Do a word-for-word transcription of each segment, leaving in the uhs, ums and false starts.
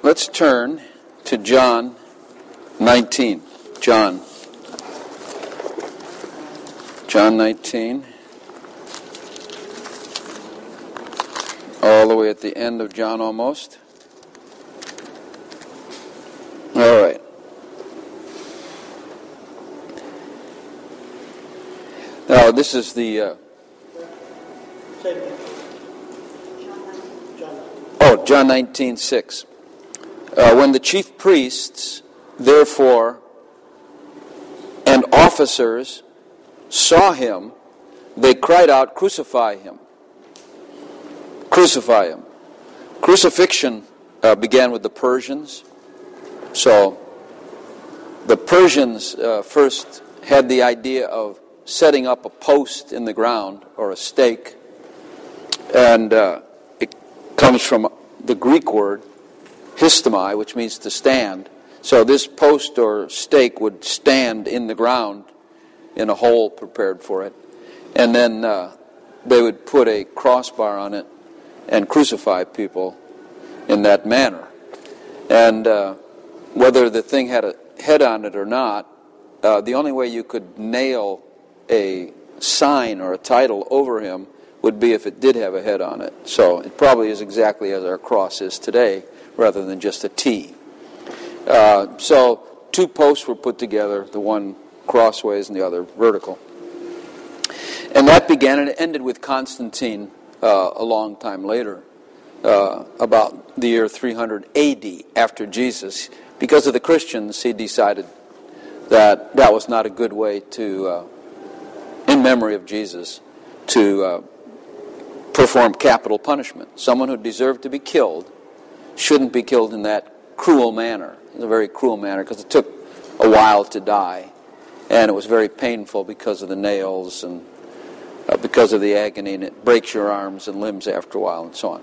let's turn to John nineteen. John. John nineteen. All the way at the end of John almost. All right. Now, this is the... Uh, oh, John nineteen six. Uh, when the chief priests, therefore, and officers saw him, they cried out, "Crucify him! Crucify him!" Crucifixion uh, began with the Persians. So, the Persians uh, first had the idea of setting up a post in the ground, or a stake, and uh, it comes from the Greek word histomai, which means to stand. So this post or stake would stand in the ground in a hole prepared for it, and then uh, they would put a crossbar on it and crucify people in that manner. And uh, whether the thing had a head on it or not, uh, the only way you could nail a sign or a title over him would be if it did have a head on it. So it probably is exactly as our cross is today, rather than just a T. Uh, so two posts were put together, the one crossways and the other vertical. And that began, and it ended with Constantine uh, a long time later, uh, about the year three hundred A D, after Jesus. Because of the Christians, he decided that that was not a good way to... Uh, in memory of Jesus, to uh, perform capital punishment. Someone who deserved to be killed shouldn't be killed in that cruel manner. It's a very cruel manner, because it took a while to die, and it was very painful because of the nails and uh, because of the agony, and it breaks your arms and limbs after a while, and so on.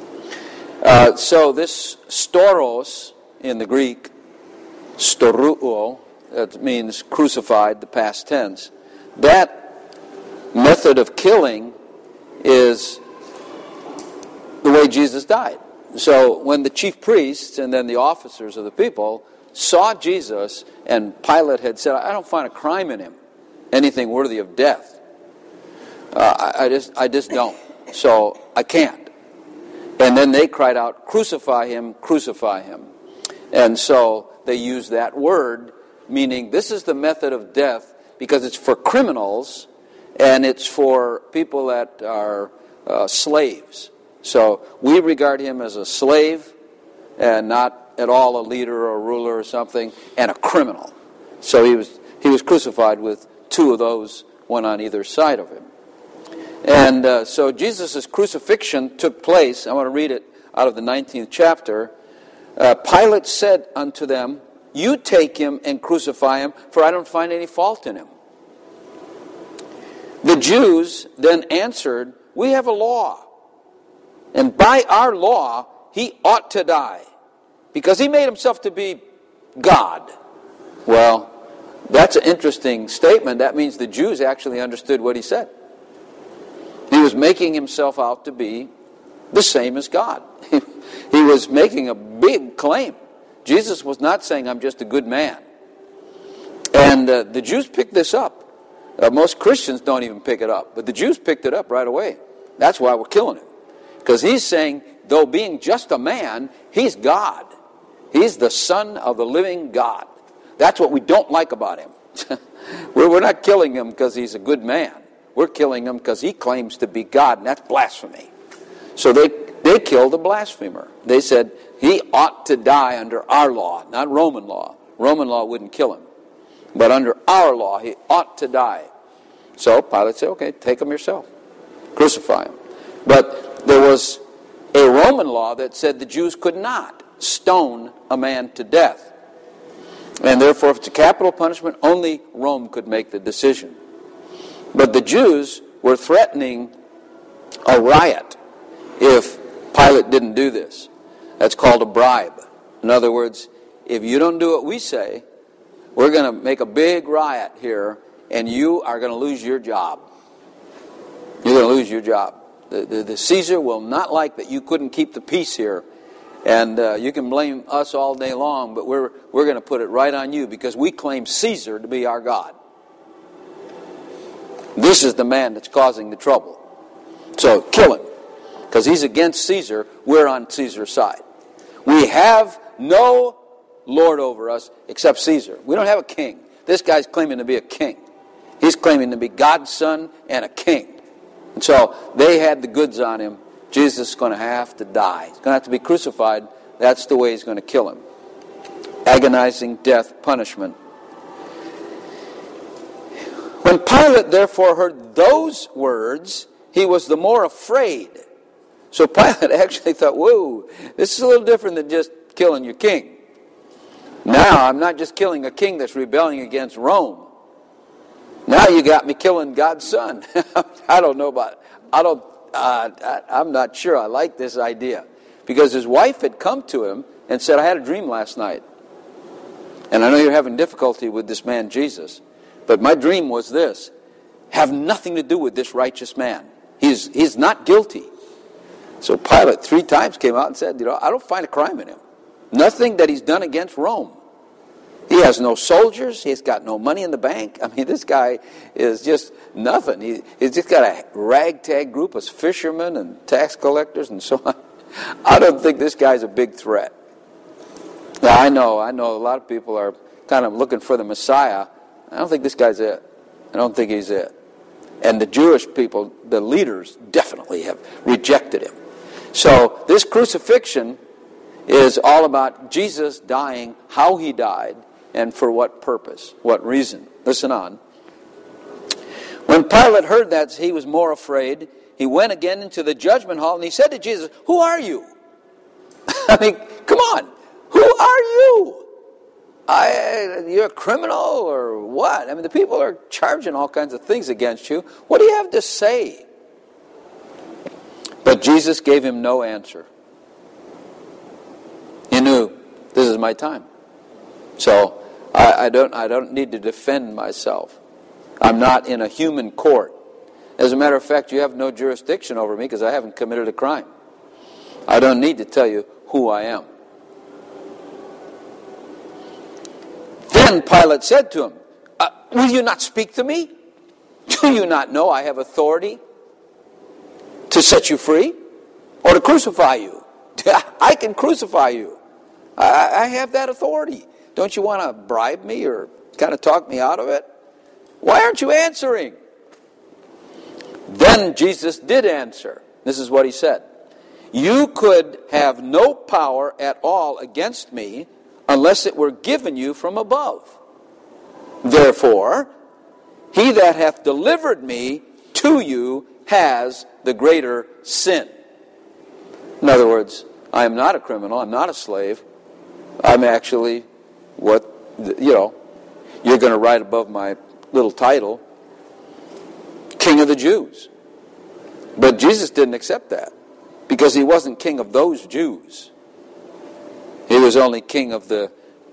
Uh, so this storos in the Greek, storuo, that means crucified, the past tense, that method of killing is the way Jesus died. So when the chief priests and then the officers of the people saw Jesus, and Pilate had said, "I don't find a crime in him, anything worthy of death. Uh, I, I just, I just don't. So I can't." And then they cried out, "Crucify him! Crucify him!" And so they used that word, meaning this is the method of death, because it's for criminals. And it's for people that are uh, slaves. So we regard him as a slave, and not at all a leader or a ruler or something, and a criminal. So he was he was crucified with two of those, one on either side of him. And uh, so Jesus' crucifixion took place. I want to read it out of the nineteenth chapter. Uh, Pilate said unto them, "You take him and crucify him, for I don't find any fault in him." The Jews then answered, "We have a law, and by our law he ought to die, because he made himself to be God." Well, that's an interesting statement. That means the Jews actually understood what he said. He was making himself out to be the same as God. He was making a big claim. Jesus was not saying, "I'm just a good man." And uh, the Jews picked this up. Uh, most Christians don't even pick it up, but the Jews picked it up right away. That's why we're killing him. Because he's saying, though being just a man, he's God. He's the Son of the living God. That's what we don't like about him. we're, we're not killing him because he's a good man. We're killing him because he claims to be God, and that's blasphemy. So they, they killed a blasphemer. They said, he ought to die under our law, not Roman law. Roman law wouldn't kill him. But under our law, he ought to die. So Pilate said, "Okay, take him yourself. Crucify him." But there was a Roman law that said the Jews could not stone a man to death. And therefore, if it's a capital punishment, only Rome could make the decision. But the Jews were threatening a riot if Pilate didn't do this. That's called a bribe. In other words, if you don't do what we say, we're going to make a big riot here, and you are going to lose your job. You're going to lose your job. The, the, the Caesar will not like that you couldn't keep the peace here, And uh, you can blame us all day long, but we're, we're going to put it right on you because we claim Caesar to be our God. This is the man that's causing the trouble. So kill him. Because he's against Caesar, we're on Caesar's side. We have no lord over us except Caesar. We don't have a king. This guy's claiming to be a king. He's claiming to be God's son and a king. And so they had the goods on him. Jesus is going to have to die. He's going to have to be crucified. That's the way he's going to kill him. Agonizing death punishment. When Pilate therefore heard those words, he was the more afraid. So Pilate actually thought, whoa, this is a little different than just killing your king. Now I'm not just killing a king that's rebelling against Rome. Now you got me killing God's son. I don't know about it. I don't, uh, I, I'm not sure I like this idea. Because his wife had come to him and said, I had a dream last night. And I know you're having difficulty with this man Jesus. But my dream was this. Have nothing to do with this righteous man. He's, he's not guilty. So Pilate three times came out and said, you know, I don't find a crime in him. Nothing that he's done against Rome. He has no soldiers. He's got no money in the bank. I mean, this guy is just nothing. He, he's just got a ragtag group of fishermen and tax collectors and so on. I don't think this guy's a big threat. Now, I know, I know a lot of people are kind of looking for the Messiah. I don't think this guy's it. I don't think he's it. And the Jewish people, the leaders, definitely have rejected him. So this crucifixion is all about Jesus dying, how he died, and for what purpose, what reason. Listen on. When Pilate heard that, he was more afraid. He went again into the judgment hall and he said to Jesus, who are you? I mean, come on. Who are you? I, you're a criminal or what? I mean, the people are charging all kinds of things against you. What do you have to say? But Jesus gave him no answer. He knew, this is my time. So I, I don't I don't need to defend myself. I'm not in a human court. As a matter of fact, you have no jurisdiction over me because I haven't committed a crime. I don't need to tell you who I am. Then Pilate said to him, uh, will you not speak to me? Do you not know I have authority to set you free or to crucify you? I can crucify you. I, I have that authority. Don't you want to bribe me or kind of talk me out of it? Why aren't you answering? Then Jesus did answer. This is what he said. You could have no power at all against me unless it were given you from above. Therefore, he that hath delivered me to you has the greater sin. In other words, I am not a criminal. I'm not a slave. I'm actually what, you know, you're going to write above my little title, King of the Jews. But Jesus didn't accept that because he wasn't king of those Jews. He was only king of the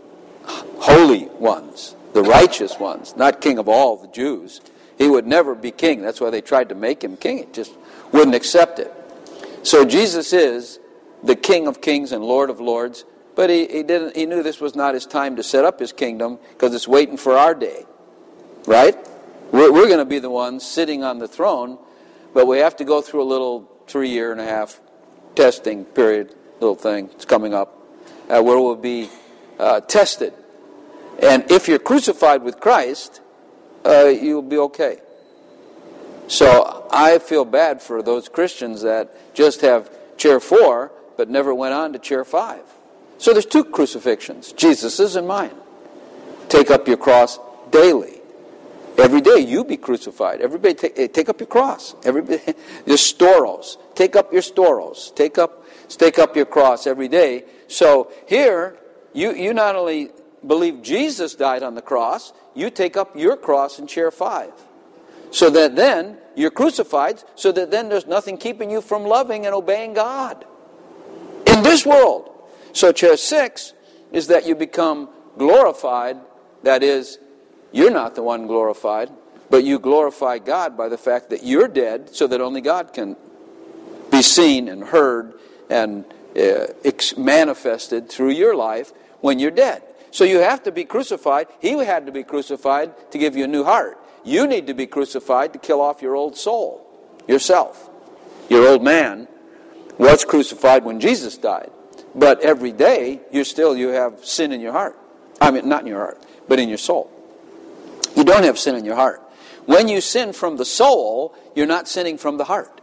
holy ones, the righteous ones, not king of all the Jews. He would never be king. That's why they tried to make him king. He just wouldn't accept it. So Jesus is the King of kings and Lord of lords, but he, he didn't. He knew this was not his time to set up his kingdom because it's waiting for our day. Right? We're, we're going to be the ones sitting on the throne, but we have to go through a little three-year and a half testing period, little thing. It's coming up. Uh, where we'll be uh, tested. And if you're crucified with Christ, uh, you'll be okay. So I feel bad for those Christians that just have chair four, but never went on to chair five. So there's two crucifixions, Jesus's and mine. Take up your cross daily. Every day you be crucified. Everybody take, take up your cross. Everybody, your storos. Take up your storos. Take up, take up your cross every day. So here, you, you not only believe Jesus died on the cross, you take up your cross in chair five. So that then you're crucified, so that then there's nothing keeping you from loving and obeying God in this world. So chair six is that you become glorified. That is, you're not the one glorified, but you glorify God by the fact that you're dead so that only God can be seen and heard and uh, ex- manifested through your life when you're dead. So you have to be crucified. He had to be crucified to give you a new heart. You need to be crucified to kill off your old soul, yourself. Your old man was crucified when Jesus died. But every day, you're still, you have sin in your heart. I mean, not in your heart, but in your soul. You don't have sin in your heart. When you sin from the soul, you're not sinning from the heart.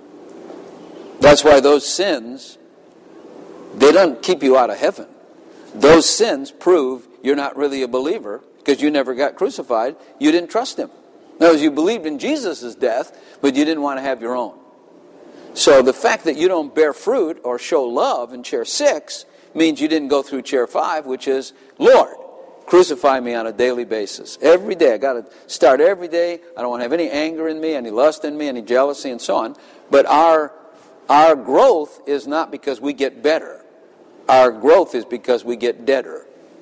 That's why those sins, they don't keep you out of heaven. Those sins prove you're not really a believer because you never got crucified. You didn't trust Him. In other words, you believed in Jesus' death, but you didn't want to have your own. So the fact that you don't bear fruit or show love in chair six means you didn't go through chair five, which is, Lord, crucify me on a daily basis. Every day. I got to start every day. I don't want to have any anger in me, any lust in me, any jealousy, and so on. But our, our growth is not because we get better. Our growth is because we get deader.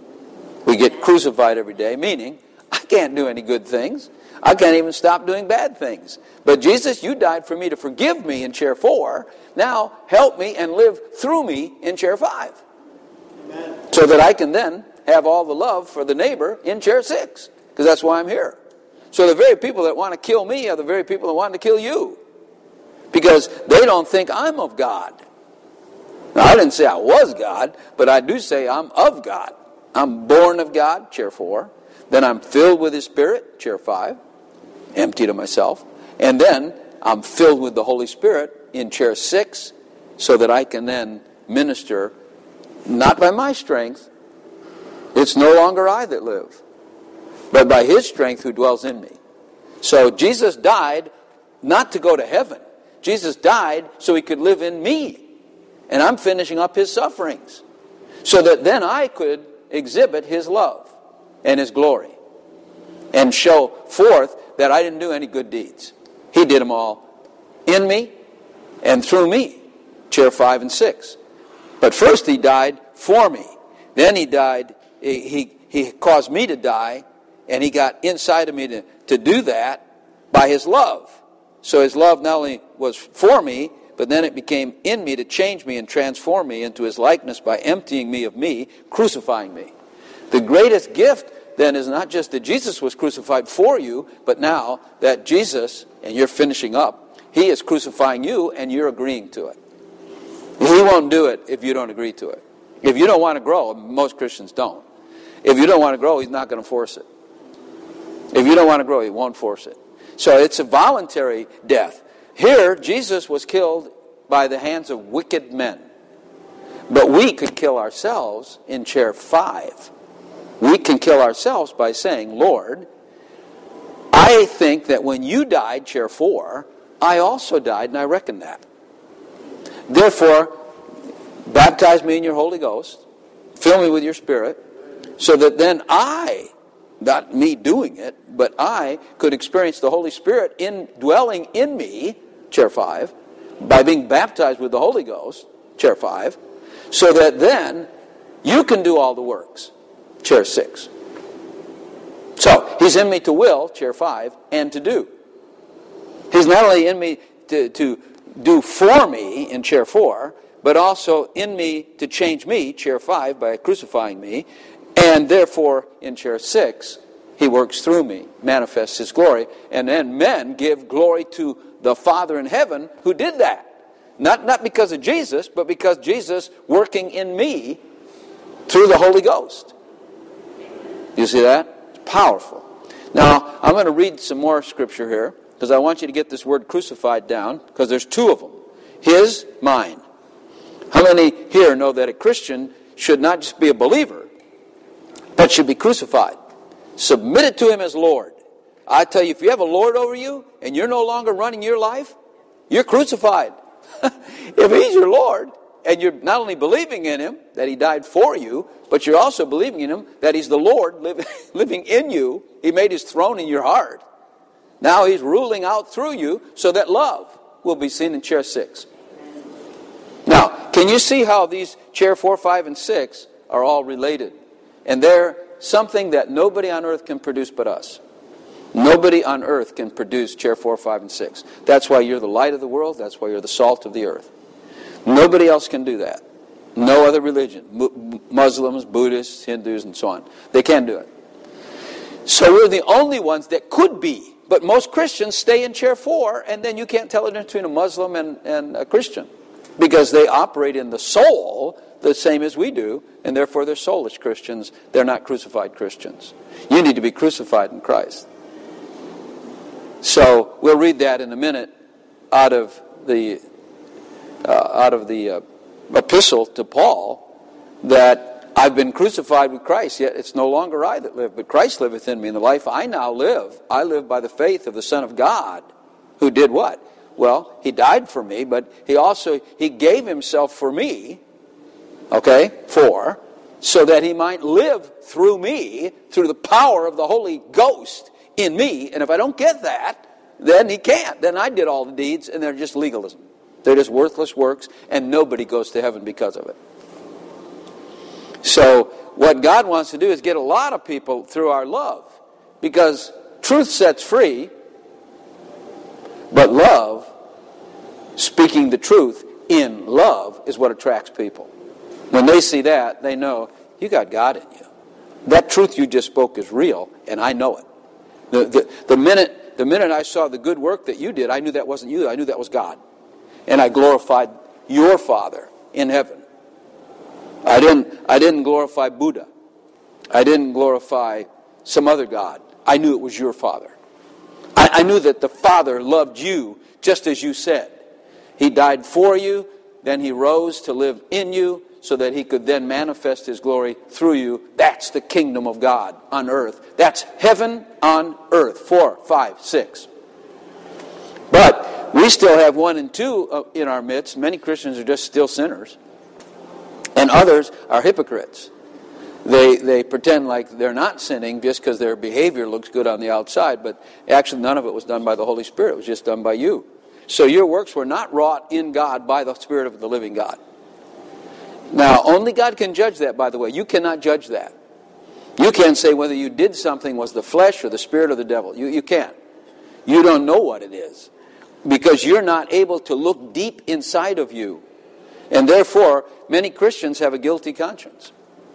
We get crucified every day, meaning I can't do any good things. I can't even stop doing bad things. But Jesus, you died for me to forgive me in chair four. Now help me and live through me in chair five. Amen. So that I can then have all the love for the neighbor in chair six. Because that's why I'm here. So the very people that want to kill me are the very people that want to kill you. Because they don't think I'm of God. Now, I didn't say I was God, but I do say I'm of God. I'm born of God, chair four. Then I'm filled with His Spirit, chair five. Emptied of myself. And then I'm filled with the Holy Spirit in chair six, so that I can then minister, not by my strength. It's no longer I that live, but by His strength who dwells in me. So Jesus died not to go to heaven. Jesus died so He could live in me. And I'm finishing up His sufferings, so that then I could exhibit His love and His glory and show forth that I didn't do any good deeds. He did them all in me and through me, chair five and six. But first He died for me. Then He died, He, he, he caused me to die, and He got inside of me to, to do that by His love. So His love not only was for me, but then it became in me to change me and transform me into His likeness by emptying me of me, crucifying me. The greatest gift then is not just that Jesus was crucified for you, but now that Jesus, and you're finishing up, He is crucifying you and you're agreeing to it. He won't do it if you don't agree to it. If you don't want to grow, most Christians don't. If you don't want to grow, He's not going to force it. If you don't want to grow, He won't force it. So it's a voluntary death. Here, Jesus was killed by the hands of wicked men. But we could kill ourselves in chair five. We can kill ourselves by saying, Lord, I think that when you died, chair four, I also died, and I reckon that. Therefore, baptize me in your Holy Ghost, fill me with your Spirit, so that then I, not me doing it, but I could experience the Holy Spirit in dwelling in me, chair five, by being baptized with the Holy Ghost, chair five, so that then you can do all the works, chair six. So, He's in me to will, chair five, and to do. He's not only in me to, to do for me in chair four, but also in me to change me, chair five, by crucifying me, and therefore in chair six, He works through me, manifests His glory, and then men give glory to the Father in heaven who did that. Not, not because of Jesus, but because Jesus working in me through the Holy Ghost. You see that? It's powerful. Now, I'm going to read some more scripture here, because I want you to get this word crucified down, because there's two of them. His, mine. How many here know that a Christian should not just be a believer, but should be crucified? Submitted to Him as Lord. I tell you, if you have a Lord over you, and you're no longer running your life, you're crucified. If He's your Lord, and you're not only believing in Him, that He died for you, but you're also believing in Him, that He's the Lord living, living in you. He made His throne in your heart. Now He's ruling out through you, so that love will be seen in chair six. Now, can you see how these chair four, five, and six are all related? And they're something that nobody on earth can produce but us. Nobody on earth can produce chair four, five, and six. That's why you're the light of the world. That's why you're the salt of the earth. Nobody else can do that. No other religion. Mu- Muslims, Buddhists, Hindus, and so on. They can't do it. So we're the only ones that could be. But most Christians stay in chair four, and then you can't tell the difference between a Muslim and, and a Christian. Because they operate in the soul the same as we do, and therefore they're soulless Christians. They're not crucified Christians. You need to be crucified in Christ. So we'll read that in a minute out of the uh, out of the uh, epistle to Paul, that I've been crucified with Christ, yet it's no longer I that live, but Christ liveth in me. In the life I now live, I live by the faith of the Son of God, who did what? Well, he died for me, but he also, he gave himself for me, okay, for, so that he might live through me, through the power of the Holy Ghost in me. And if I don't get that, then he can't. Then I did all the deeds, and they're just legalism. They're just worthless works, and nobody goes to heaven because of it. So what God wants to do is get a lot of people through our love, because truth sets free, but love, speaking the truth in love, is what attracts people. When they see that, they know, you got God in you. That truth you just spoke is real, and I know it. The, the, the minute the minute I saw the good work that you did, I knew that wasn't you, I knew that was God. And I glorified your Father in heaven. I didn't, I didn't glorify Buddha. I didn't glorify some other God. I knew it was your Father. I, I knew that the Father loved you just as you said. He died for you, then he rose to live in you so that he could then manifest his glory through you. That's the kingdom of God on earth. That's heaven on earth. Four, five, six. But we still have one and two in our midst. Many Christians are just still sinners. And others are hypocrites. They they pretend like they're not sinning just because their behavior looks good on the outside, but actually none of it was done by the Holy Spirit. It was just done by you. So your works were not wrought in God by the Spirit of the living God. Now, only God can judge that, by the way. You cannot judge that. You can't say whether you did something was the flesh or the spirit or the devil. You, you can't. You don't know what it is, because you're not able to look deep inside of you. And therefore, many Christians have a guilty conscience.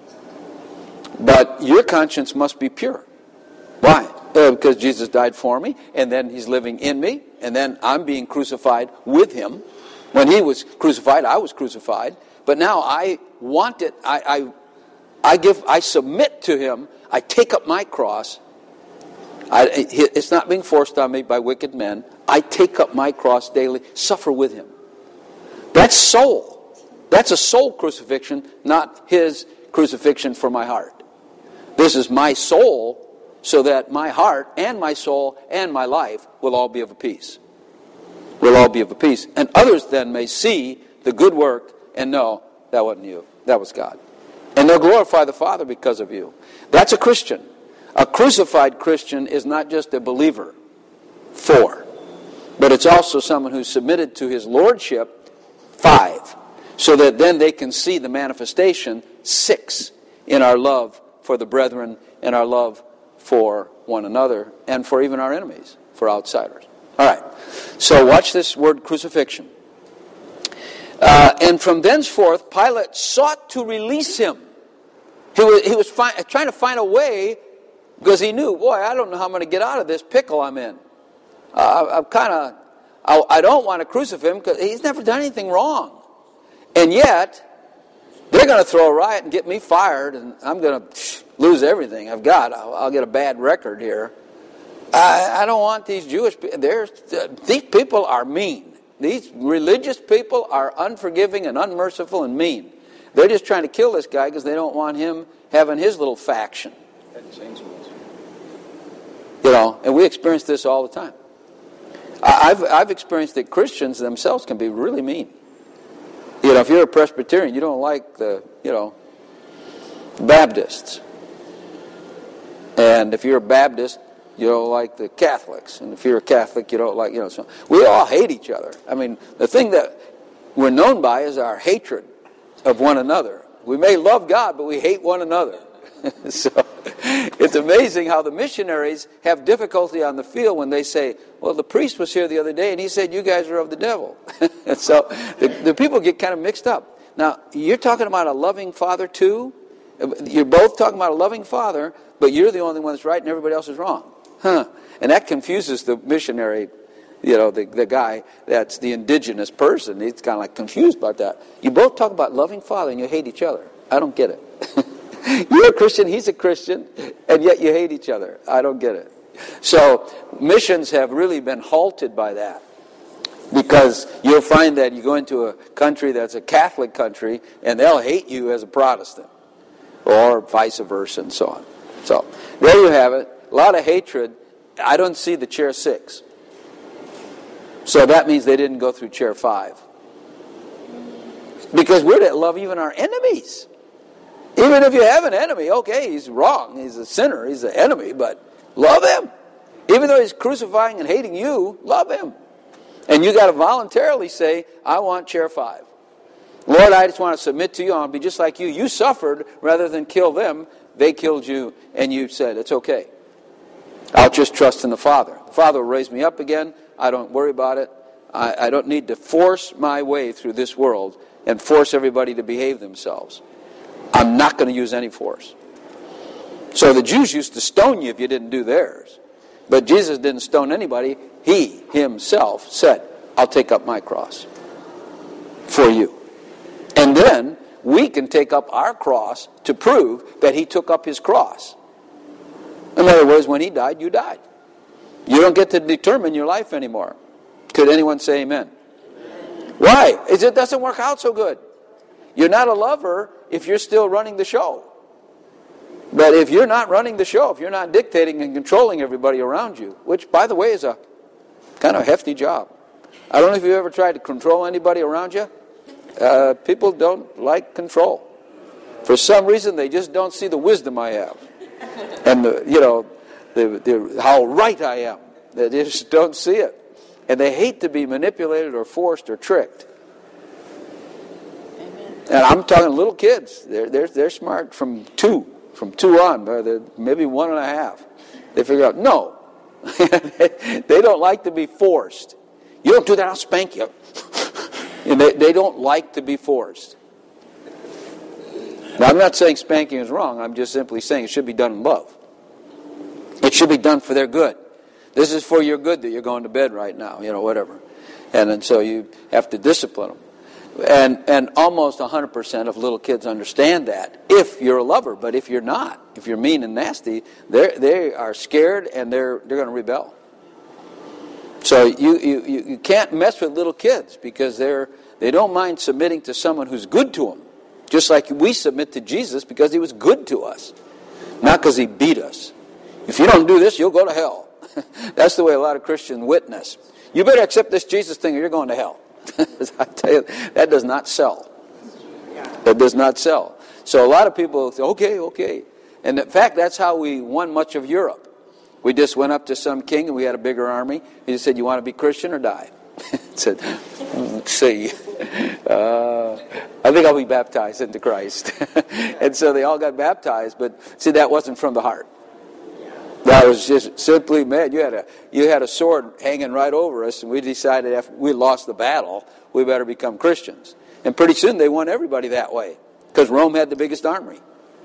But your conscience must be pure. Why? Uh, because Jesus died for me, and then he's living in me, and then I'm being crucified with him. When he was crucified, I was crucified. But now I want it. I, I, I give. I submit to him. I take up my cross. I, it's not being forced on me by wicked men. I take up my cross daily, suffer with him. That's soul. That's a soul crucifixion, not his crucifixion for my heart. This is my soul, so that my heart and my soul and my life will all be of a piece. Will all be of a piece. And others then may see the good work and know that wasn't you. That was God. And they'll glorify the Father because of you. That's a Christian. A crucified Christian is not just a believer, four, but it's also someone who's submitted to his lordship, five, so that then they can see the manifestation, six, in our love for the brethren and our love for one another and for even our enemies, for outsiders. All right, so watch this word crucifixion. Uh, and from thenceforth, Pilate sought to release him. He was, he was fi- trying to find a way, because he knew, boy, I don't know how I'm going to get out of this pickle I'm in. Uh, I'm kind of, I, I don't want to crucify him because he's never done anything wrong. And yet, they're going to throw a riot and get me fired, and I'm going to lose everything I've got. I'll, I'll get a bad record here. I, I don't want these Jewish people. These people are mean. These religious people are unforgiving and unmerciful and mean. They're just trying to kill this guy because they don't want him having his little faction. You know, and we experience this all the time. I've I've experienced that Christians themselves can be really mean. You know, if you're a Presbyterian, you don't like the, you know, Baptists. And if you're a Baptist, you don't like the Catholics. And if you're a Catholic, you don't like, you know, so we all hate each other. I mean, the thing that we're known by is our hatred of one another. We may love God, but we hate one another. So it's amazing how the missionaries have difficulty on the field when they say, well, the priest was here the other day and he said you guys are of the devil. And so the, the people get kind of mixed up. now, you're talking about a loving father too? You're both talking about a loving father, but you're the only one that's right and everybody else is wrong. Huh. And that confuses the missionary, you know, the, the guy that's the indigenous person. He's kind of like confused about that. You both talk about loving father and you hate each other. I don't get it. You're a Christian, he's a Christian, and yet you hate each other. I don't get it. So missions have really been halted by that. Because you'll find that you go into a country that's a Catholic country and they'll hate you as a Protestant. Or vice versa and so on. So there you have it. A lot of hatred. I don't see the chair six. So that means they didn't go through chair five. Because we're to love even our enemies. Even if you have an enemy, okay, he's wrong. He's a sinner. He's an enemy. But love him. Even though he's crucifying and hating you, love him. And you got to voluntarily say, I want chair five. Lord, I just want to submit to you. I want to be just like you. You suffered rather than kill them. They killed you, and you said, it's okay. I'll just trust in the Father. The Father will raise me up again. I don't worry about it. I, I don't need to force my way through this world and force everybody to behave themselves. I'm not going to use any force. So the Jews used to stone you if you didn't do theirs. But Jesus didn't stone anybody. He himself said, I'll take up my cross for you. And then we can take up our cross to prove that he took up his cross. In other words, when he died, you died. You don't get to determine your life anymore. Could anyone say amen? Amen. Why? Is it doesn't work out so good. You're not a lover if you're still running the show. But if you're not running the show, if you're not dictating and controlling everybody around you, which, by the way, is a kind of hefty job. I don't know if you've ever tried to control anybody around you. Uh, people don't like control. For some reason, they just don't see the wisdom I have. And, the, you know, the, the, how right I am. They just don't see it. And they hate to be manipulated or forced or tricked. Amen. And I'm talking little kids. They're, they're, they're smart from two. From two on, maybe one and a half. They figure out, no. They don't like to be forced. You don't do that, I'll spank you. And they, they don't like to be forced. Now, I'm not saying spanking is wrong. I'm just simply saying it should be done in love. It should be done for their good. This is for your good that you're going to bed right now, you know, whatever. And, and so you have to discipline them. And and almost one hundred percent of little kids understand that if you're a lover. But if you're not, if you're mean and nasty, they they are scared and they're they're going to rebel. So you, you, you can't mess with little kids because they're they don't mind submitting to someone who's good to them. Just like we submit to Jesus because he was good to us, not because he beat us. If you don't do this, you'll go to hell. That's the way a lot of Christians witness. You better accept this Jesus thing or you're going to hell. I tell you, that does not sell. That does not sell. So a lot of people say, okay, okay. And in fact, that's how we won much of Europe. We just went up to some king and we had a bigger army. He just said, you want to be Christian or die? said, see, uh, I think I'll be baptized into Christ. And so they all got baptized, but see, that wasn't from the heart. That was just simply, man, you had a you had a sword hanging right over us, and we decided after we lost the battle, we better become Christians. And pretty soon they won everybody that way, because Rome had the biggest army.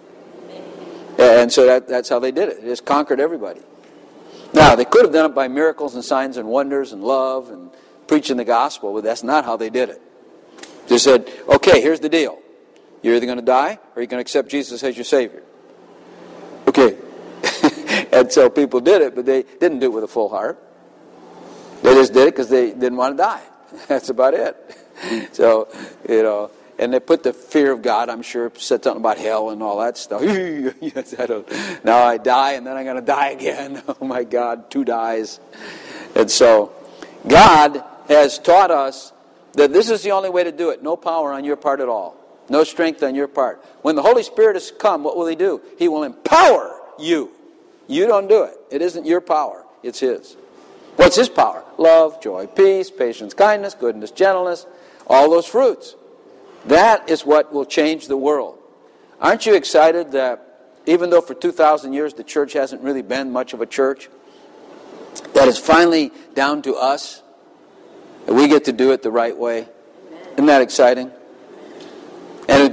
And so that, that's how they did it. They just conquered everybody. Now, they could have done it by miracles and signs and wonders and love and preaching the gospel, but that's not how they did it. They said, okay, here's the deal. You're either going to die or you're going to accept Jesus as your Savior. Okay. And so people did it, but they didn't do it with a full heart. They just did it because they didn't want to die. That's about it. So, you know, and they put the fear of God, I'm sure, said something about hell and all that stuff. Yes, I don't. Now I die and then I'm going to die again. Oh my God, two dies. And so God has taught us that this is the only way to do it. No power on your part at all. No strength on your part. When the Holy Spirit has come, what will He do? He will empower you. You don't do it. It isn't your power. It's His. What's His power? Love, joy, peace, patience, kindness, goodness, gentleness, all those fruits. That is what will change the world. Aren't you excited that even though for two thousand years the church hasn't really been much of a church, that it's finally down to us, that we get to do it the right way? Isn't that exciting?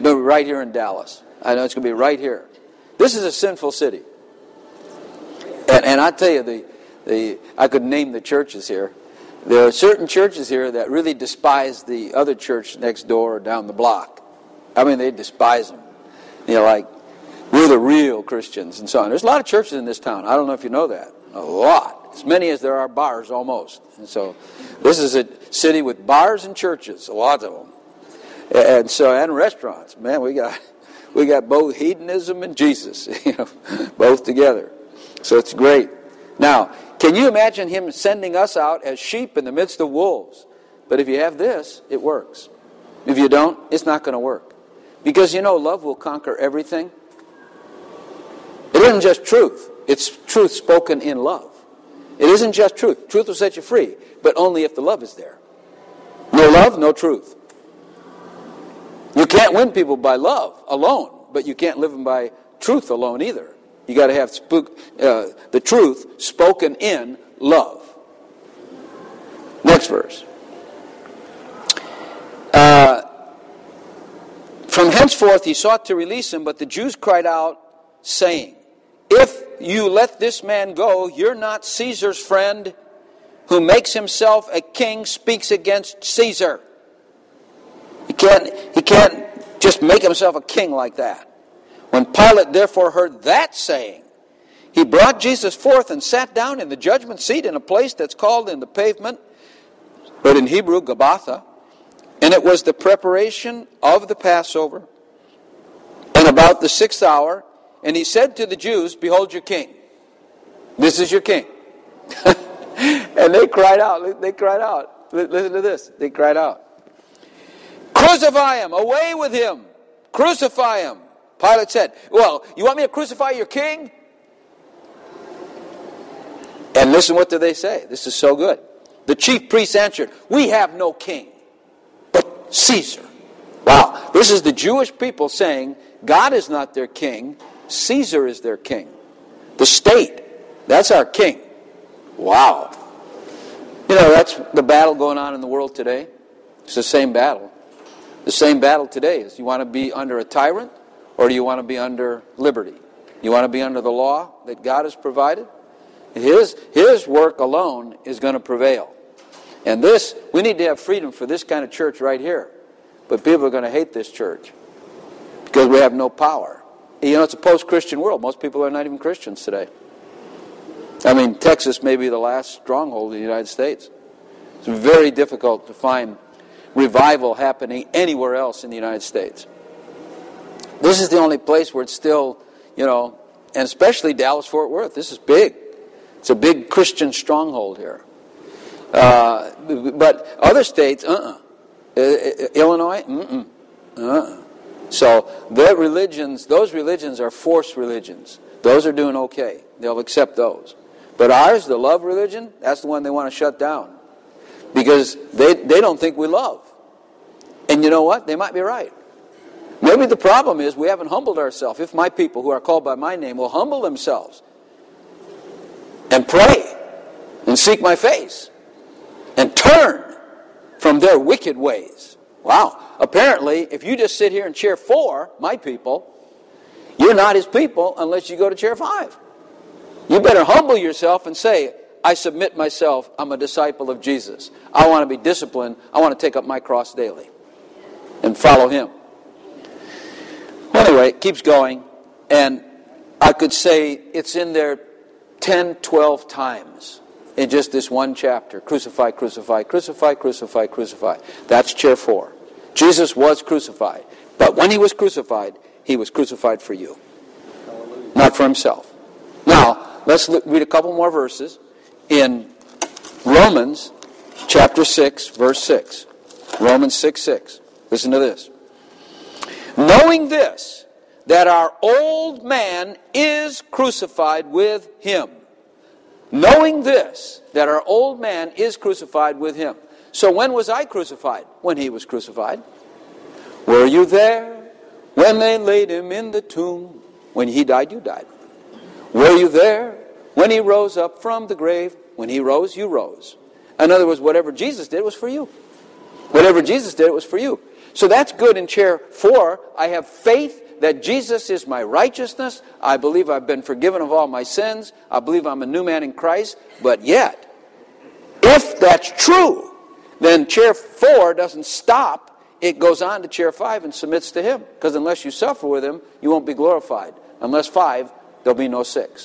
And right here in Dallas. I know it's going to be right here. This is a sinful city. And, and I tell you, the, the I could name the churches here. There are certain churches here that really despise the other church next door or down the block. I mean, they despise them. You know, like, we're the real Christians and so on. There's a lot of churches in this town. I don't know if you know that. A lot. As many as there are bars, almost. And so, this is a city with bars and churches, a lot of them. And so, and restaurants. Man, we got we got both hedonism and Jesus, you know, both together. So it's great. Now, can you imagine him sending us out as sheep in the midst of wolves? But if you have this, it works. If you don't, it's not going to work. Because, you know, love will conquer everything. It isn't just truth. It's truth spoken in love. It isn't just truth. Truth will set you free, but only if the love is there. No love, no truth. You can't win people by love alone, but you can't live them by truth alone either. You got to have spook, uh, the truth spoken in love. Next verse. Uh, From henceforth he sought to release him, but the Jews cried out, saying, "If you let this man go, you're not Caesar's friend. Who makes himself a king speaks against Caesar." He can't, he can't just make himself a king like that. When Pilate therefore heard that saying, he brought Jesus forth and sat down in the judgment seat in a place that's called in the pavement, but in Hebrew, Gabbatha. And it was the preparation of the Passover, and about the sixth hour, and he said to the Jews, "Behold your king. This is your king." And they cried out. They cried out. Listen to this. They cried out, "Crucify him! Away with him! Crucify him!" Pilate said, "Well, you want me to crucify your king?" And listen, what do they say? This is so good. The chief priests answered, "We have no king but Caesar." Wow. This is the Jewish people saying God is not their king. Caesar is their king. The state. That's our king. Wow. You know, that's the battle going on in the world today. It's the same battle. The same battle today is, you want to be under a tyrant, or do you want to be under liberty? You want to be under the law that God has provided? His, his work alone is going to prevail. And this, we need to have freedom for this kind of church right here. But people are going to hate this church because we have no power. You know, it's a post-Christian world. Most people are not even Christians today. I mean, Texas may be the last stronghold in the United States. It's very difficult to find revival happening anywhere else in the United States. This is the only place where it's still, you know, and especially Dallas-Fort Worth. This is big. It's a big Christian stronghold here. Uh, but other states, uh-uh. Uh, Illinois, mm-mm. Uh-uh. So their religions, those religions are forced religions. Those are doing okay. They'll accept those. But ours, the love religion, that's the one they want to shut down. Because they, they don't think we love. And you know what? They might be right. Maybe the problem is we haven't humbled ourselves. If my people who are called by my name will humble themselves and pray and seek my face and turn from their wicked ways. Wow. Apparently, if you just sit here and cheer for my people, you're not his people unless you go to chair five. You better humble yourself and say, "I submit myself. I'm a disciple of Jesus. I want to be disciplined. I want to take up my cross daily and follow him." Anyway, it keeps going. And I could say it's in there ten, twelve times in just this one chapter. Crucify, crucify, crucify, crucify, crucify. That's chair four. Jesus was crucified. But when he was crucified, he was crucified for you. Hallelujah. Not for himself. Now, let's look, read a couple more verses in Romans chapter six, verse six. Romans six, six. Listen to this. "Knowing this, that our old man is crucified with him." Knowing this, that our old man is crucified with him. So when was I crucified? When he was crucified. Were you there when they laid him in the tomb? When he died, you died. Were you there when he rose up from the grave? When he rose, you rose. In other words, whatever Jesus did was for you. Whatever Jesus did was for you. So that's good in chair four. I have faith that Jesus is my righteousness. I believe I've been forgiven of all my sins. I believe I'm a new man in Christ. But yet, if that's true, then chair four doesn't stop. It goes on to chair five and submits to him. Because unless you suffer with him, you won't be glorified. Unless five, there'll be no six.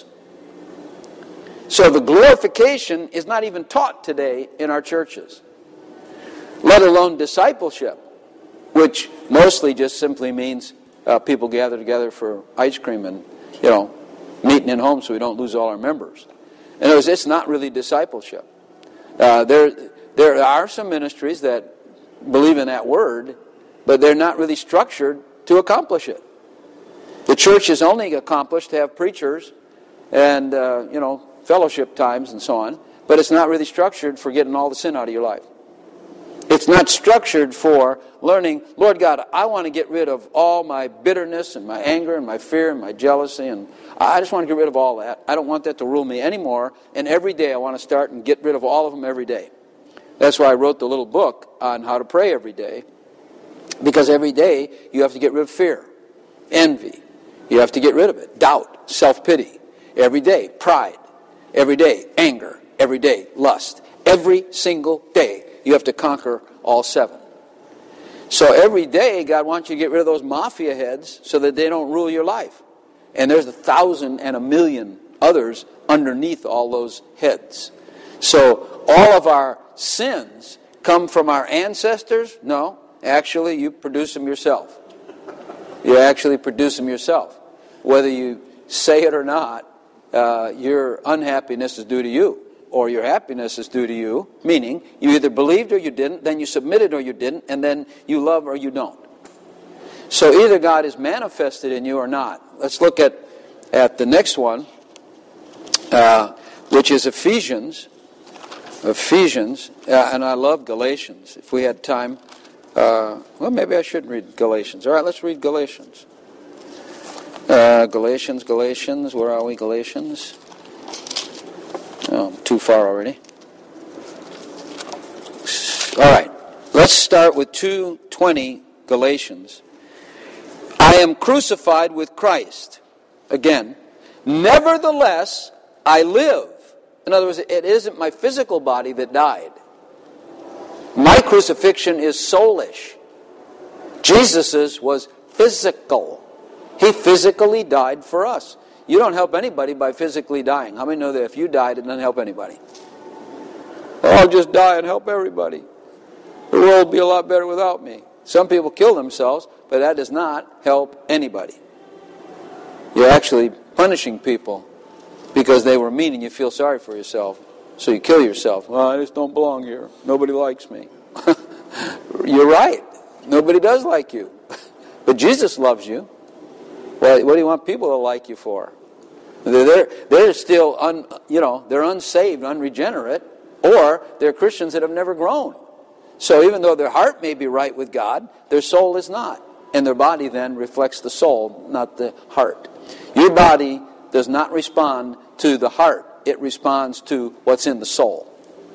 So the glorification is not even taught today in our churches, let alone discipleship, which mostly just simply means uh, people gather together for ice cream and, you know, meeting in homes so we don't lose all our members. In other words, it's not really discipleship. Uh, there, there are some ministries that believe in that word, but they're not really structured to accomplish it. The church is only accomplished to have preachers and, uh, you know, fellowship times and so on, but it's not really structured for getting all the sin out of your life. It's not structured for learning, Lord God, I want to get rid of all my bitterness and my anger and my fear and my jealousy, and I just want to get rid of all that. I don't want that to rule me anymore, and every day I want to start and get rid of all of them every day. That's why I wrote the little book on how to pray every day, because every day you have to get rid of fear, envy. You have to get rid of it. Doubt, self-pity. Every day, pride. Every day, anger. Every day, lust. Every single day, you have to conquer all seven. So every day, God wants you to get rid of those mafia heads so that they don't rule your life. And there's a thousand and a million others underneath all those heads. So all of our sins come from our ancestors? No. Actually, you produce them yourself. You actually produce them yourself. Whether you say it or not, uh, your unhappiness is due to you, or your happiness is due to you, meaning you either believed or you didn't, then you submitted or you didn't, and then you love or you don't. So either God is manifested in you or not. Let's look at, at the next one, uh, which is Ephesians. Ephesians, uh, and I love Galatians. If we had time, uh, well, maybe I shouldn't read Galatians. All right, let's read Galatians. Uh, Galatians, Galatians, where are we? Galatians. Oh, too far already. All right, let's start with two twenty Galatians. I am crucified with Christ. Again, nevertheless, I live. In other words, it isn't my physical body that died. My crucifixion is soulish. Jesus's was physical. He physically died for us. You don't help anybody by physically dying. How many know that if you died, it doesn't help anybody? Oh, I'll just die and help everybody. The world would be a lot better without me. Some people kill themselves, but that does not help anybody. You're actually punishing people because they were mean and you feel sorry for yourself. So you kill yourself. Well, I just don't belong here. Nobody likes me. You're right. Nobody does like you. But Jesus loves you. Well, what do you want people to like you for? They're, they're still, un, you know, they're unsaved, unregenerate, or they're Christians that have never grown. So even though their heart may be right with God, their soul is not. And their body then reflects the soul, not the heart. Your body does not respond to the heart. It responds to what's in the soul.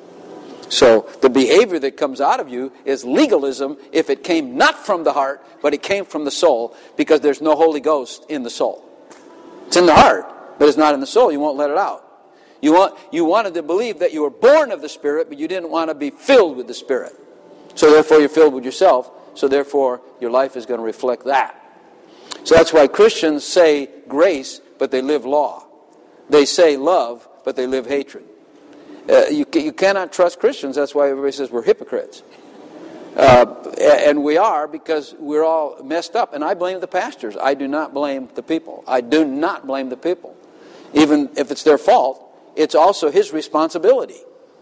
So the behavior that comes out of you is legalism if it came not from the heart, but it came from the soul, because there's no Holy Ghost in the soul. It's in the heart, but it's not in the soul. You won't let it out. You want you wanted to believe that you were born of the Spirit, but you didn't want to be filled with the Spirit. So therefore you're filled with yourself, so therefore your life is going to reflect that. So that's why Christians say grace, but they live law. They say love, but they live hatred. Uh, you, you cannot trust Christians. That's why everybody says we're hypocrites. Uh, and we are, because we're all messed up. And I blame the pastors. I do not blame the people. I do not blame the people. Even if it's their fault, it's also his responsibility.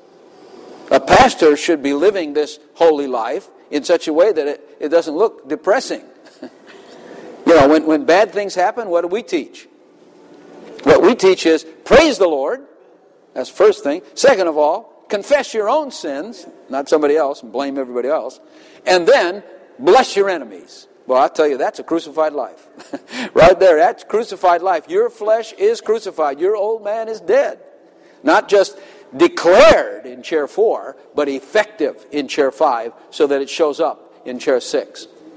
A pastor should be living this holy life in such a way that it, it doesn't look depressing. You know, when, when bad things happen, what do we teach? What we teach is praise the Lord. That's the first thing. Second of all, confess your own sins, not somebody else, and blame everybody else. And then, bless your enemies. Well, I'll tell you, that's a crucified life. Right there, that's crucified life. Your flesh is crucified. Your old man is dead. Not just declared in chair four, but effective in chair five, so that it shows up in chair six.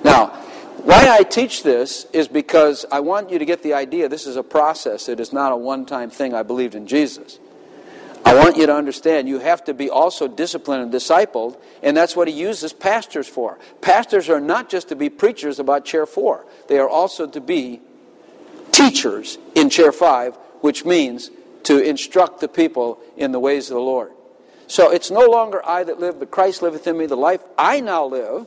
Now, why I teach this is because I want you to get the idea this is a process. It is not a one-time thing. I believed in Jesus. I want you to understand you have to be also disciplined and discipled, and that's what he uses pastors for. Pastors are not just to be preachers about chair four. They are also to be teachers in chair five, which means to instruct the people in the ways of the Lord. So it's no longer I that live, but Christ liveth in me. The life I now live,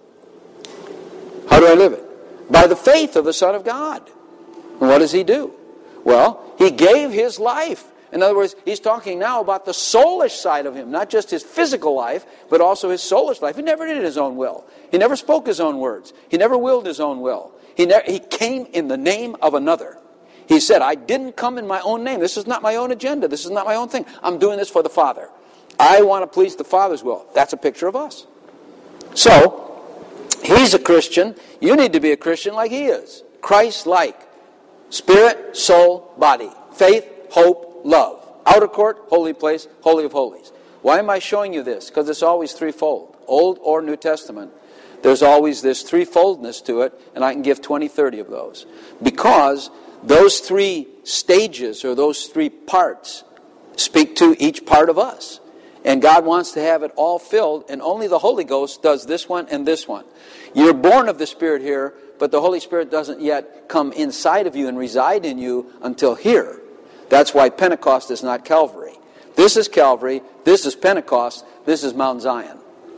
how do I live it? By the faith of the Son of God. And what does he do? Well, he gave his life. In other words, he's talking now about the soulish side of him, not just his physical life, but also his soulish life. He never did his own will. He never spoke his own words. He never willed his own will. He, ne- he came in the name of another. He said, I didn't come in my own name. This is not my own agenda. This is not my own thing. I'm doing this for the Father. I want to please the Father's will. That's a picture of us. So, he's a Christian. You need to be a Christian like he is. Christ-like. Spirit, soul, body. Faith, hope, love. Outer court, holy place, holy of holies. Why am I showing you this? Because it's always threefold. Old or New Testament. There's always this threefoldness to it, and I can give twenty, thirty of those. Because those three stages, or those three parts, speak to each part of us. And God wants to have it all filled, and only the Holy Ghost does this one and this one. You're born of the Spirit here, but the Holy Spirit doesn't yet come inside of you and reside in you until here. That's why Pentecost is not Calvary. This is Calvary, this is Pentecost, this is Mount Zion.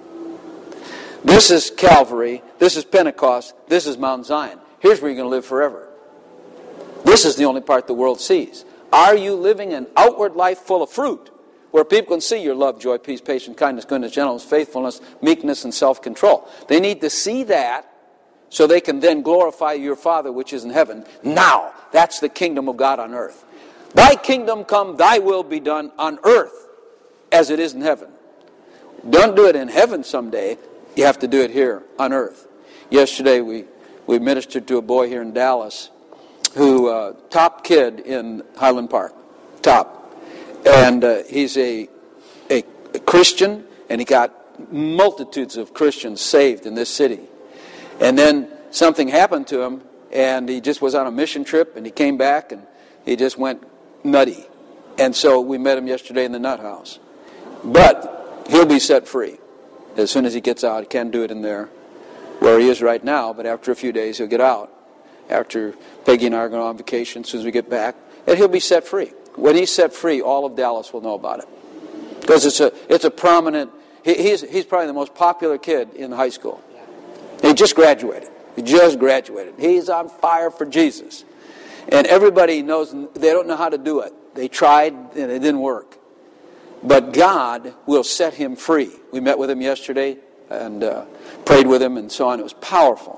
This is Calvary, this is Pentecost, this is Mount Zion. Here's where you're going to live forever. This is the only part the world sees. Are you living an outward life full of fruit, where people can see your love, joy, peace, patience, kindness, goodness, gentleness, faithfulness, meekness, and self-control? They need to see that so they can then glorify your Father which is in heaven. Now, that's the kingdom of God on earth. Thy kingdom come, thy will be done on earth as it is in heaven. Don't do it in heaven someday. You have to do it here on earth. Yesterday we, we ministered to a boy here in Dallas who, uh, top kid in Highland Park. Top. And uh, he's a, a, a Christian, and he got multitudes of Christians saved in this city. And then something happened to him, and he just was on a mission trip, and he came back, and he just went nutty. And so we met him yesterday in the nut house. But he'll be set free as soon as he gets out. He can't do it in there where he is right now, but after a few days he'll get out. After Peggy and I are going on vacation, as soon as we get back, and he'll be set free. When he's set free, all of Dallas will know about it. Because it's a it's a prominent, he, he's, he's probably the most popular kid in high school. He just graduated. He just graduated. He's on fire for Jesus. And everybody knows, they don't know how to do it. They tried and it didn't work. But God will set him free. We met with him yesterday and uh, prayed with him and so on. It was powerful.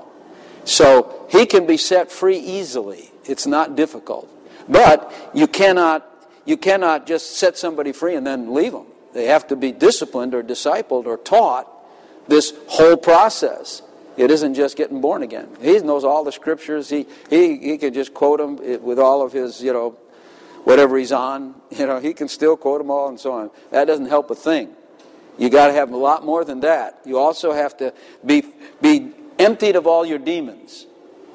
So he can be set free easily. It's not difficult. But you cannot you cannot just set somebody free and then leave them. They have to be disciplined or discipled or taught this whole process. It isn't just getting born again. He knows all the scriptures. He he he could just quote them with all of his, you know, whatever he's on. You know, he can still quote them all and so on. That doesn't help a thing. You got to have a lot more than that. You also have to be be emptied of all your demons.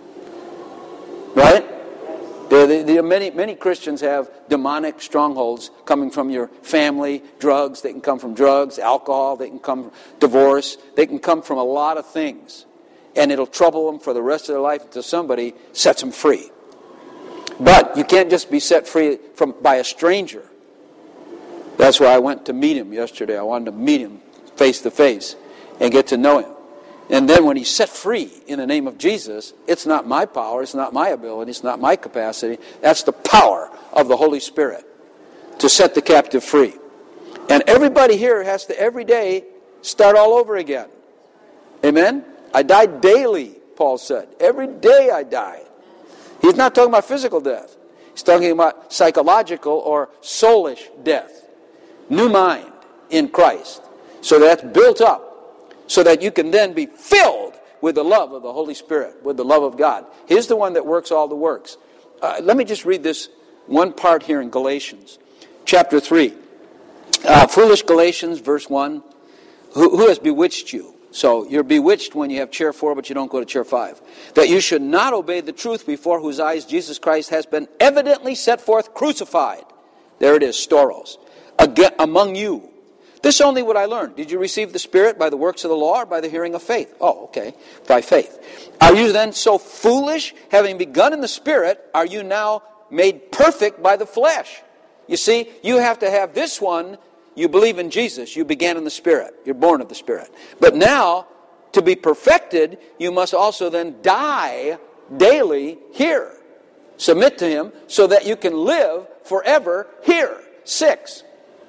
Right? The, the, the, many, many Christians have demonic strongholds coming from your family, drugs. They can come from drugs, alcohol. They can come from divorce. They can come from a lot of things. And it'll trouble them for the rest of their life until somebody sets them free. But you can't just be set free from by a stranger. That's why I went to meet him yesterday. I wanted to meet him face to face and get to know him. And then when he's set free in the name of Jesus, it's not my power, it's not my ability, it's not my capacity. That's the power of the Holy Spirit to set the captive free. And everybody here has to every day start all over again. Amen? I die daily, Paul said. Every day I die. He's not talking about physical death. He's talking about psychological or soulish death. New mind in Christ. So that's built up. So that you can then be filled with the love of the Holy Spirit, with the love of God. He's the one that works all the works. Uh, let me just read this one part here in Galatians, chapter three. Uh, Foolish Galatians, verse one. Who, who has bewitched you? So you're bewitched when you have chair four, but you don't go to chair five. That you should not obey the truth, before whose eyes Jesus Christ has been evidently set forth crucified. There it is, storos. Again, among you. This only what I learned. Did you receive the Spirit by the works of the law or by the hearing of faith? Oh, okay. By faith. Are you then so foolish, having begun in the Spirit, are you now made perfect by the flesh? You see, you have to have this one. You believe in Jesus. You began in the Spirit. You're born of the Spirit. But now, to be perfected, you must also then die daily here. Submit to Him so that you can live forever here. Six.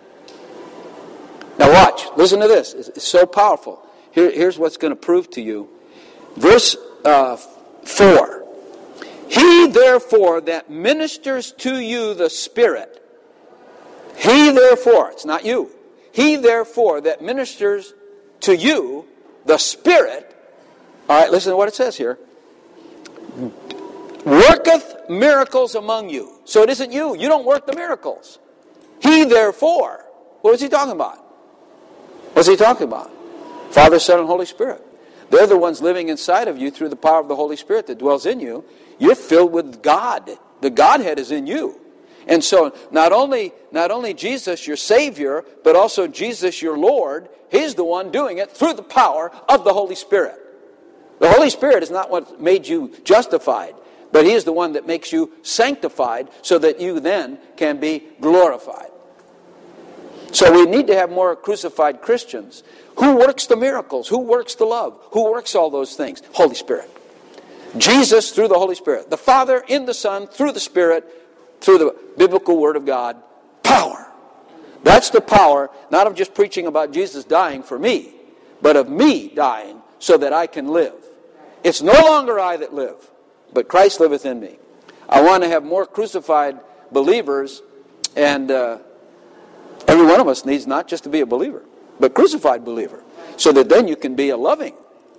Now watch. Listen to this. It's so powerful. Here, here's what's going to prove to you. Verse uh, four. He therefore that ministers to you the Spirit. He therefore, it's not you. He therefore that ministers to you the Spirit. All right, listen to what it says here. Worketh miracles among you. So it isn't you. You don't work the miracles. He therefore. What is he talking about? What's he talking about? Father, Son, and Holy Spirit. They're the ones living inside of you through the power of the Holy Spirit that dwells in you. You're filled with God. The Godhead is in you. And so not only, not only Jesus your Savior, but also Jesus your Lord, He's the one doing it through the power of the Holy Spirit. The Holy Spirit is not what made you justified, but He is the one that makes you sanctified so that you then can be glorified. So we need to have more crucified Christians. Who works the miracles? Who works the love? Who works all those things? Holy Spirit. Jesus through the Holy Spirit. The Father in the Son through the Spirit, through the biblical Word of God. Power. That's the power, not of just preaching about Jesus dying for me, but of me dying so that I can live. It's no longer I that live, but Christ liveth in me. I want to have more crucified believers, and uh, every one of us needs not just to be a believer, but crucified believer, so that then you can be a loving,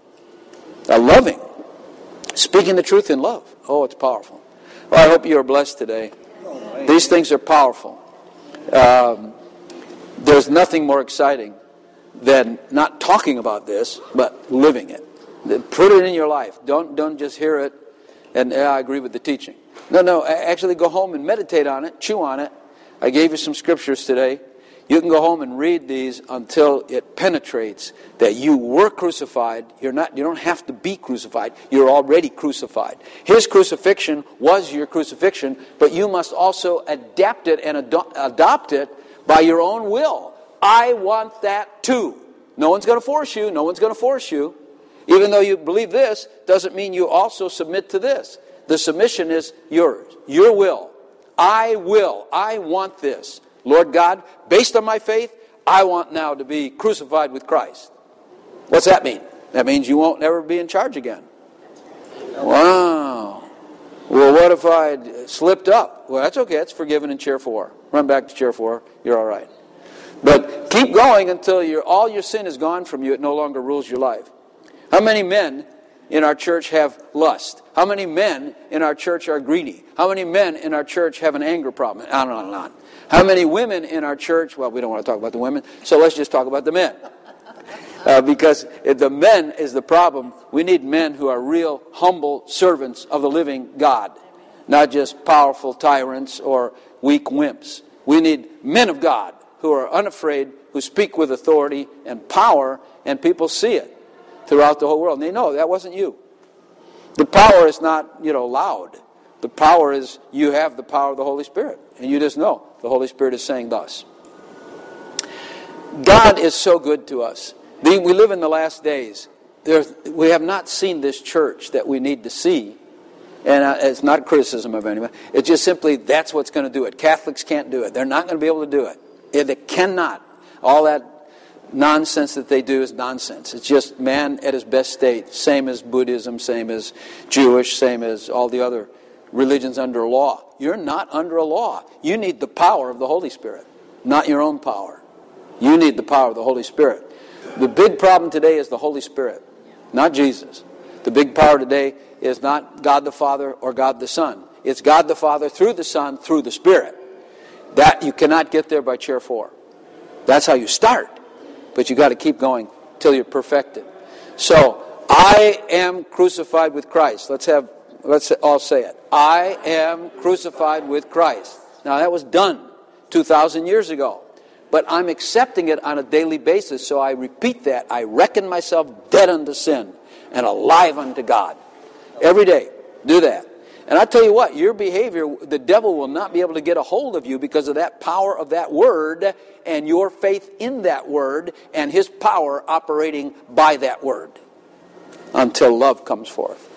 a loving, speaking the truth in love. Oh, it's powerful. Well, I hope you are blessed today. These things are powerful. Um, there's nothing more exciting than not talking about this, but living it. Put it in your life. Don't don't just hear it and yeah, I agree with the teaching. No, no, actually go home and meditate on it, chew on it. I gave you some scriptures today. You can go home and read these until it penetrates that you were crucified. You're not. You don't have to be crucified. You're already crucified. His crucifixion was your crucifixion, but you must also adapt it and ado- adopt it by your own will. I want that too. No one's going to force you. No one's going to force you. Even though you believe this, doesn't mean you also submit to this. The submission is yours. Your will. I will. I want this. Lord God, based on my faith, I want now to be crucified with Christ. What's that mean? That means you won't ever be in charge again. Wow. Well, what if I slipped up? Well, that's okay. It's forgiven in chair four. Run back to chair four. You're all right. But keep going until you're, all your sin is gone from you. It no longer rules your life. How many men in our church have lust? How many men in our church are greedy? How many men in our church have an anger problem? On and on and on. How many women in our church, well, we don't want to talk about the women, so let's just talk about the men. Uh, because if the men is the problem, we need men who are real, humble servants of the living God. Not just powerful tyrants or weak wimps. We need men of God who are unafraid, who speak with authority and power, and people see it throughout the whole world. And they know that wasn't you. The power is not, you know, loud. The power is you have the power of the Holy Spirit. And you just know the Holy Spirit is saying thus. God is so good to us. We live in the last days. There, we have not seen this church that we need to see. And it's not criticism of anyone. It's just simply that's what's going to do it. Catholics can't do it. They're not going to be able to do it. They cannot. All that nonsense that they do is nonsense. It's just man at his best state. Same as Buddhism, same as Jewish, same as all the other religions under law. You're not under a law. You need the power of the Holy Spirit, not your own power. You need the power of the Holy Spirit. The big problem today is the Holy Spirit, not Jesus. The big power today is not God the Father or God the Son. It's God the Father through the Son, through the Spirit. That you cannot get there by chair four. That's how you start. But you got to keep going till you're perfected. So, I am crucified with Christ. Let's have, let's all say it. I am crucified with Christ. Now that was done two thousand years ago. But I'm accepting it on a daily basis, so I repeat that. I reckon myself dead unto sin and alive unto God. Every day, do that. And I tell you what, your behavior, the devil will not be able to get a hold of you because of that power of that word and your faith in that word and his power operating by that word until love comes forth.